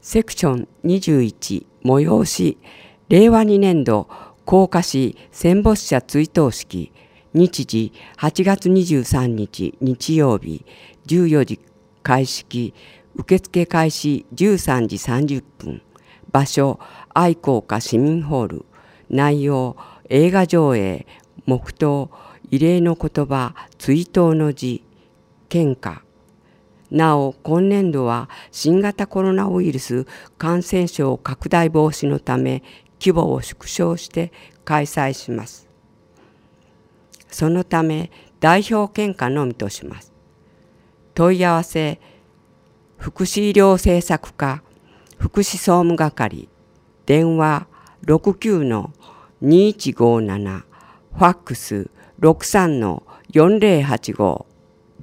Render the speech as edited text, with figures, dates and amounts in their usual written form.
セクション21催し令和2年度甲賀市戦没者追悼式日時8月23日日曜日14時開式受付開始13時30分場所愛好家市民ホール内容映画上映黙祷慰霊の言葉追悼の辞献花なお今年度は新型コロナウイルス感染症拡大防止のため規模を縮小して開催します。そのため代表献花のみとします。問い合わせ福祉医療政策課福祉総務係電話69-2157ファックス63-4085